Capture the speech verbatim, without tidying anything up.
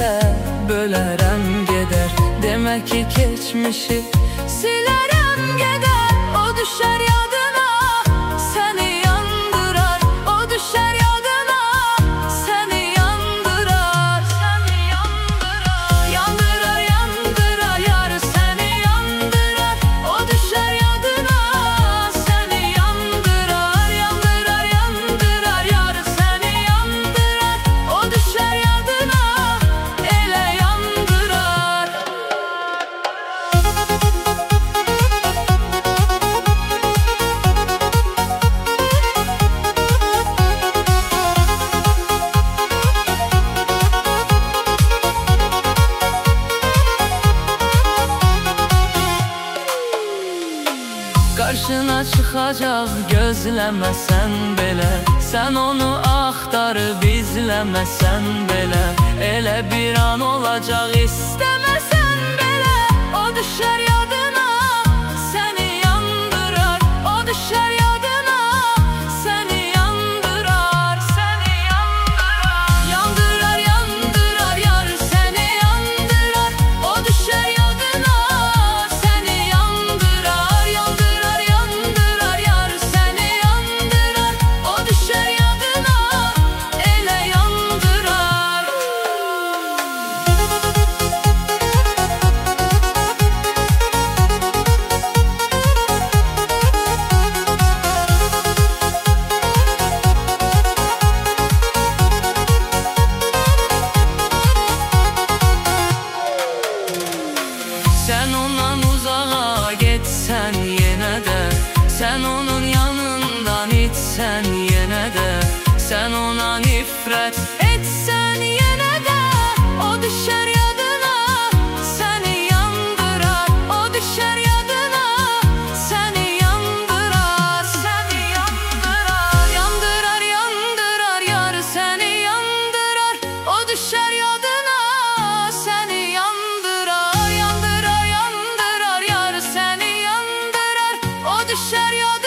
ise bölerem gider. Demek ki geçmişi silerem gider. O düşer yadına, seni yandırar. O düşer yadına, seni yandırar. Seni yandırar, yandırar, yandırar yar, seni yandırar. O düşer yadına, seni yandırar. Yandırar, yandırar yar, seni yandırar. O düşer yadına, ele yandırar. Karşına çıkacak gözlemesen bile, sen onu axtarıb izlemesen bile, ele bir an olacak istemesen bile. O düşer yadına, seni yandırar. O düşer yadına, seni yandırar. Seni yandırar, yandırar, yandırar yar, seni yandırar. O düşer yadına, seni yandırar. Yandırar, yandırar yar, seni yandırar. O düşer yadına, ele yandırar. Sen ondan uzağa gitsen yine de, sen onun yanından itsen yine de, sen ona nifret etsen yine de, o düşer yadına, seni yandırar. O düşer yadına, seni yandırar. Seni yandırar, yandırar, yandırar yar, seni yandırar. O düşer yadına, seni yandırar. Yandırar, yandırar yar, seni yandırar. O düşer yadına.